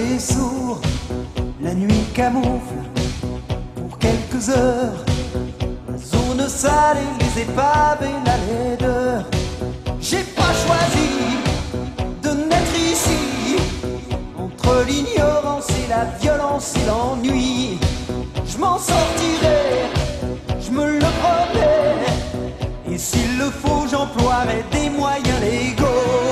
et sourd. La nuit camoufle pour quelques heures la zone sale et les épaves et la laideur. J'ai pas choisi de naître ici, entre l'ignorance et la violence et l'ennui. Je m'en sortirai, je me le promets, et s'il le faut j'emploierai des moyens légaux.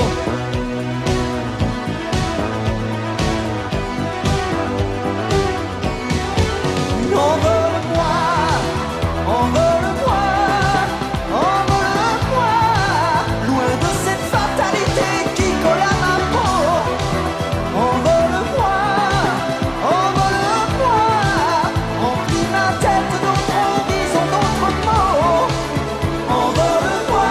Envole-moi, envole-moi, envole-moi, loin de cette fatalité qui colle à ma peau. Envole-moi, envole-moi, remplis ma tête d'autres horizons, d'autres mots. Envole-moi.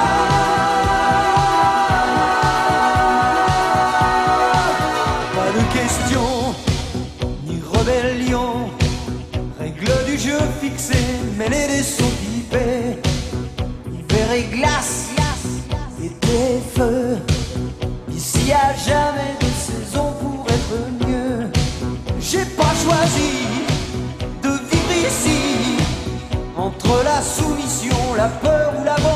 Pas de question, ni rébellion. Règle du jeu fixée, mêlée des sauts pipés. Hiver et glace, été et feu. Ici y'a jamais de saison pour être mieux. J'ai pas choisi de vivre ici, entre la soumission, la peur ou la volonté.